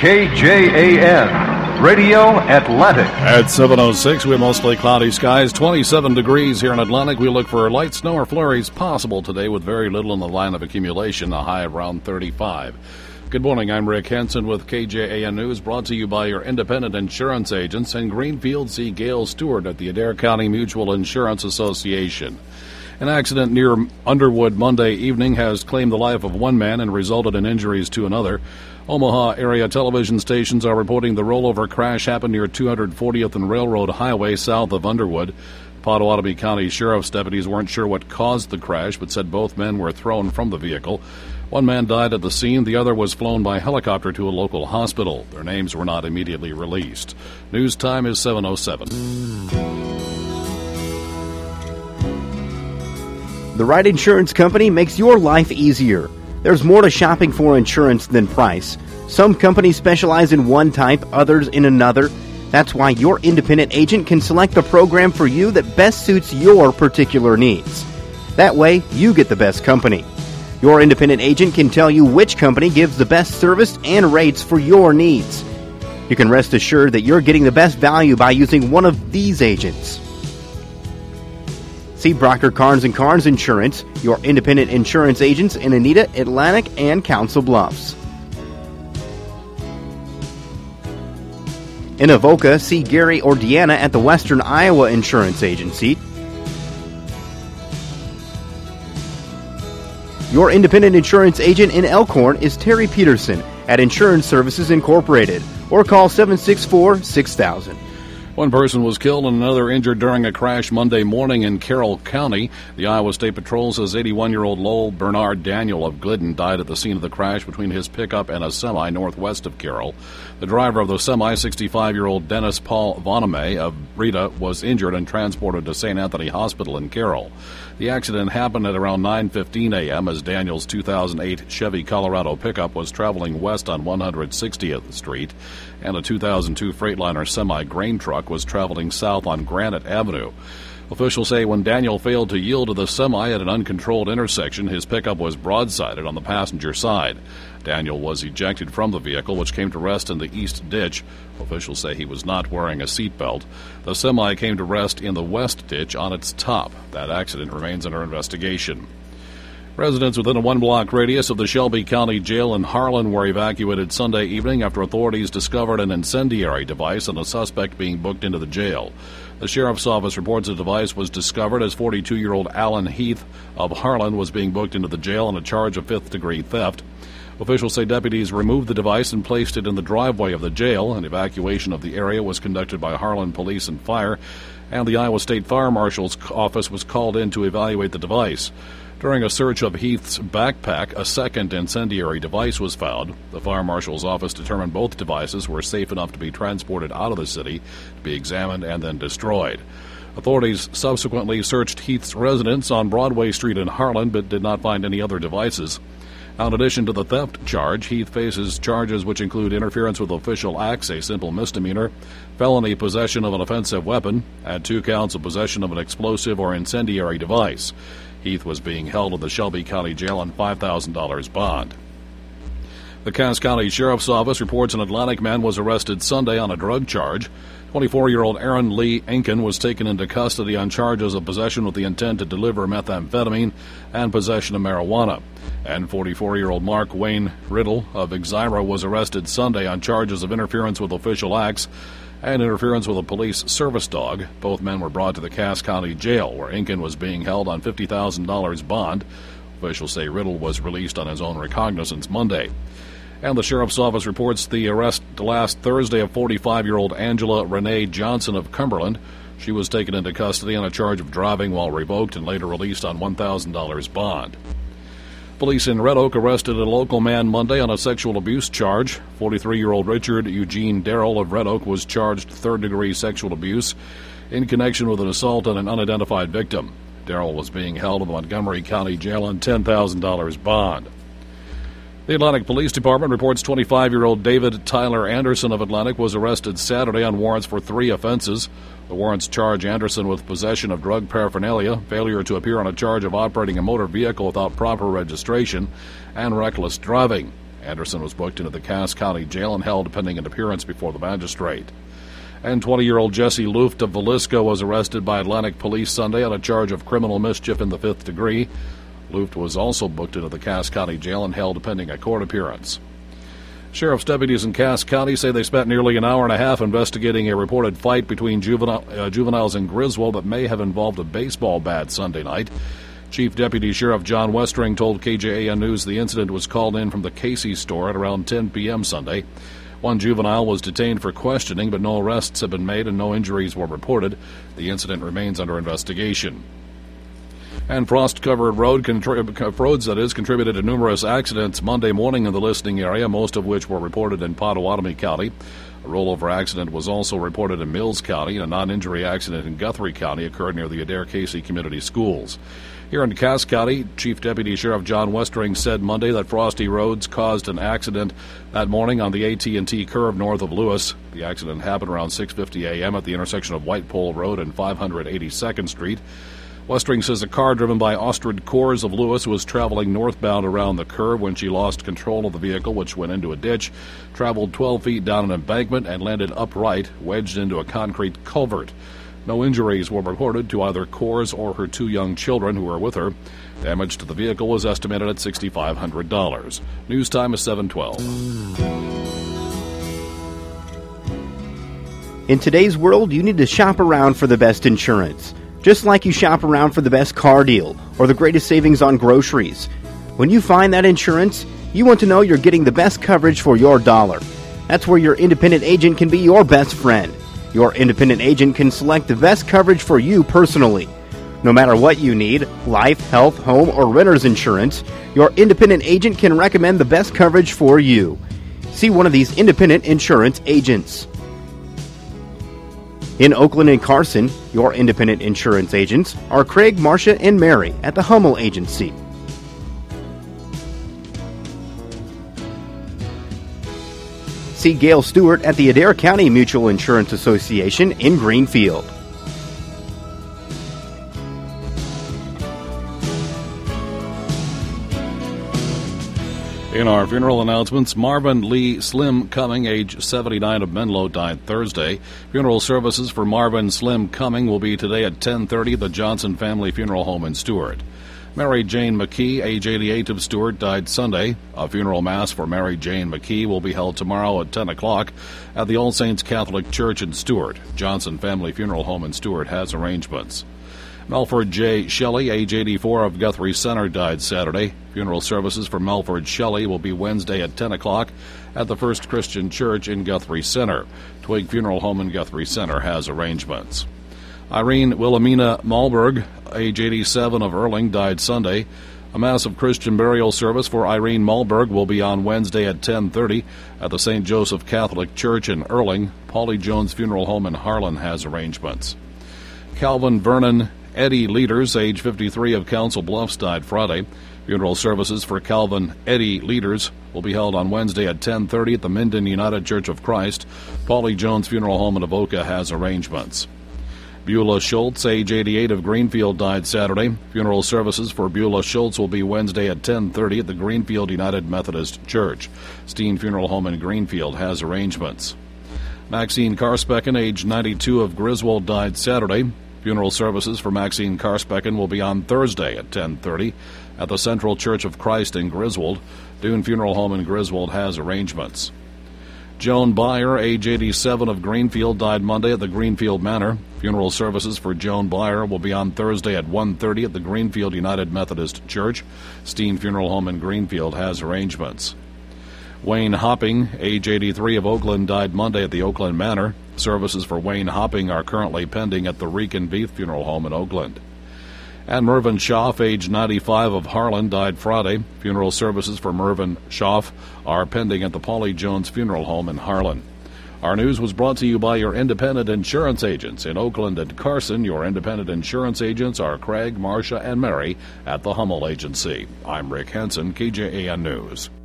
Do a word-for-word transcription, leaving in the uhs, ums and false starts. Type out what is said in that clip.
K J A N, Radio Atlantic. At seven oh six, we have mostly cloudy skies, twenty-seven degrees here in Atlantic. We look for light snow or flurries possible today with very little in the line of accumulation, a high around thirty-five. Good morning, I'm Rick Henson with K J A N News, brought to you by your independent insurance agents in Greenfield. See Gail Stewart at the Adair County Mutual Insurance Association. An accident near Underwood Monday evening has claimed the life of one man and resulted in injuries to another. Omaha area television stations are reporting the rollover crash happened near two hundred fortieth and Railroad Highway south of Underwood. Pottawatomie County Sheriff's deputies weren't sure what caused the crash, but said both men were thrown from the vehicle. One man died at the scene. The other was flown by helicopter to a local hospital. Their names were not immediately released. News time is seven oh seven. The right insurance company makes your life easier. There's more to shopping for insurance than price. Some companies specialize in one type, others in another. That's why your independent agent can select the program for you that best suits your particular needs. That way, you get the best company. Your independent agent can tell you which company gives the best service and rates for your needs. You can rest assured that you're getting the best value by using one of these agents. See Brocker Carnes and Carnes Insurance, your independent insurance agents in Anita, Atlantic, and Council Bluffs. In Avoca, see Gary or Deanna at the Western Iowa Insurance Agency. Your independent insurance agent in Elkhorn is Terry Peterson at Insurance Services Incorporated, or call seven six four, six thousand. One person was killed and another injured during a crash Monday morning in Carroll County. The Iowa State Patrol says eighty-one-year-old Lowell Bernard Daniel of Glidden died at the scene of the crash between his pickup and a semi northwest of Carroll. The driver of the semi, sixty-five-year-old Dennis Paul Voname of Rita, was injured and transported to Saint Anthony Hospital in Carroll. The accident happened at around nine fifteen a.m. as Daniel's two thousand eight Chevy Colorado pickup was traveling west on one hundred sixtieth Street, and a two thousand two Freightliner semi-grain truck was traveling south on Granite Avenue. Officials say when Daniel failed to yield to the semi at an uncontrolled intersection, his pickup was broadsided on the passenger side. Daniel was ejected from the vehicle, which came to rest in the east ditch. Officials say he was not wearing a seatbelt. The semi came to rest in the west ditch on its top. That accident remains under investigation. Residents within a one-block radius of the Shelby County Jail in Harlan were evacuated Sunday evening after authorities discovered an incendiary device and a suspect being booked into the jail. The sheriff's office reports the device was discovered as forty-two-year-old Alan Heath of Harlan was being booked into the jail on a charge of fifth-degree theft. Officials say deputies removed the device and placed it in the driveway of the jail. An evacuation of the area was conducted by Harlan Police and Fire, and the Iowa State Fire Marshal's office was called in to evaluate the device. During a search of Heath's backpack, a second incendiary device was found. The fire marshal's office determined both devices were safe enough to be transported out of the city, to be examined and then destroyed. Authorities subsequently searched Heath's residence on Broadway Street in Harlan, but did not find any other devices. Now, in addition to the theft charge, Heath faces charges which include interference with official acts, a simple misdemeanor, felony possession of an offensive weapon, and two counts of possession of an explosive or incendiary device. Heath was being held in the Shelby County Jail on five thousand dollars bond. The Cass County Sheriff's Office reports an Atlantic man was arrested Sunday on a drug charge. twenty-four-year-old Aaron Lee Enkin was taken into custody on charges of possession with the intent to deliver methamphetamine and possession of marijuana. And forty-four-year-old Mark Wayne Riddle of Exira was arrested Sunday on charges of interference with official acts and interference with a police service dog. Both men were brought to the Cass County Jail, where Enkin was being held on fifty thousand dollars bond. Officials say Riddle was released on his own recognizance Monday. And the Sheriff's Office reports the arrest last Thursday of forty-five-year-old Angela Renee Johnson of Cumberland. She was taken into custody on a charge of driving while revoked and later released on one thousand dollars bond. Police in Red Oak arrested a local man Monday on a sexual abuse charge. forty-three-year-old Richard Eugene Darrell of Red Oak was charged third-degree sexual abuse in connection with an assault on an unidentified victim. Darrell was being held in the Montgomery County Jail on ten thousand dollars bond. The Atlantic Police Department reports twenty-five-year-old David Tyler Anderson of Atlantic was arrested Saturday on warrants for three offenses. The warrants charge Anderson with possession of drug paraphernalia, failure to appear on a charge of operating a motor vehicle without proper registration, and reckless driving. Anderson was booked into the Cass County Jail and held pending an appearance before the magistrate. And twenty-year-old Jesse Luft of Villisca was arrested by Atlantic Police Sunday on a charge of criminal mischief in the fifth degree. Luft was also booked into the Cass County Jail and held pending a court appearance. Sheriff's deputies in Cass County say they spent nearly an hour and a half investigating a reported fight between juvenile, uh, juveniles in Griswold that may have involved a baseball bat Sunday night. Chief Deputy Sheriff John Westring told K J A N News the incident was called in from the Casey store at around ten p.m. Sunday. One juvenile was detained for questioning, but no arrests have been made and no injuries were reported. The incident remains under investigation. And frost-covered road contri- roads that is contributed to numerous accidents Monday morning in the listening area, most of which were reported in Pottawatomie County. A rollover accident was also reported in Mills County, and a non-injury accident in Guthrie County occurred near the Adair-Casey Community Schools. Here in Cass County, Chief Deputy Sheriff John Westring said Monday that frosty roads caused an accident that morning on the A T and T curve north of Lewis. The accident happened around six fifty a.m. at the intersection of White Pole Road and five eighty-second Street. Westring says a car driven by Ostrid Coors of Lewis was traveling northbound around the curve when she lost control of the vehicle, which went into a ditch, traveled twelve feet down an embankment, and landed upright, wedged into a concrete culvert. No injuries were reported to either Coors or her two young children who were with her. Damage to the vehicle was estimated at six thousand five hundred dollars. News time is seven twelve. In today's world, you need to shop around for the best insurance. Just like you shop around for the best car deal or the greatest savings on groceries. When you find that insurance, you want to know you're getting the best coverage for your dollar. That's where your independent agent can be your best friend. Your independent agent can select the best coverage for you personally. No matter what you need, life, health, home, or renter's insurance, your independent agent can recommend the best coverage for you. See one of these independent insurance agents. In Oakland and Carson, your independent insurance agents are Craig, Marcia, and Mary at the Hummel Agency. See Gail Stewart at the Adair County Mutual Insurance Association in Greenfield. In our funeral announcements, Marvin Lee Slim Cumming, age seventy-nine, of Menlo, died Thursday. Funeral services for Marvin Slim Cumming will be today at ten thirty at the Johnson Family Funeral Home in Stuart. Mary Jane McKee, age eighty-eight, of Stuart, died Sunday. A funeral mass for Mary Jane McKee will be held tomorrow at ten o'clock at the All Saints Catholic Church in Stuart. Johnson Family Funeral Home in Stuart has arrangements. Melford J. Shelley, age eighty-four, of Guthrie Center, died Saturday. Funeral services for Melford Shelley will be Wednesday at ten o'clock at the First Christian Church in Guthrie Center. Twig Funeral Home in Guthrie Center has arrangements. Irene Wilhelmina Malberg, age eighty-seven, of Erling, died Sunday. A massive Christian burial service for Irene Malberg will be on Wednesday at ten thirty at the Saint Joseph Catholic Church in Erling. Paulie Jones Funeral Home in Harlan has arrangements. Calvin Vernon Eddie Leaders, age fifty-three, of Council Bluffs, died Friday. Funeral services for Calvin Eddie Leaders will be held on Wednesday at ten thirty at the Minden United Church of Christ. Paulie Jones Funeral Home in Avoca has arrangements. Beulah Schultz, age eighty-eight, of Greenfield, died Saturday. Funeral services for Beulah Schultz will be Wednesday at ten thirty at the Greenfield United Methodist Church. Steen Funeral Home in Greenfield has arrangements. Maxine Carspecken, age ninety-two, of Griswold, died Saturday. Funeral services for Maxine Carspecken will be on Thursday at ten thirty at the Central Church of Christ in Griswold. Dune Funeral Home in Griswold has arrangements. Joan Byer, age eighty-seven, of Greenfield, died Monday at the Greenfield Manor. Funeral services for Joan Byer will be on Thursday at one thirty at the Greenfield United Methodist Church. Steen Funeral Home in Greenfield has arrangements. Wayne Hopping, age eighty-three, of Oakland, died Monday at the Oakland Manor. Services for Wayne Hopping are currently pending at the Reek and Beef Funeral Home in Oakland. And Mervyn Schaff, age ninety-five, of Harlan, died Friday. Funeral services for Mervyn Schaff are pending at the Paulie Jones Funeral Home in Harlan. Our news was brought to you by your independent insurance agents. In Oakland and Carson, your independent insurance agents are Craig, Marcia, and Mary at the Hummel Agency. I'm Rick Henson, K J A N News.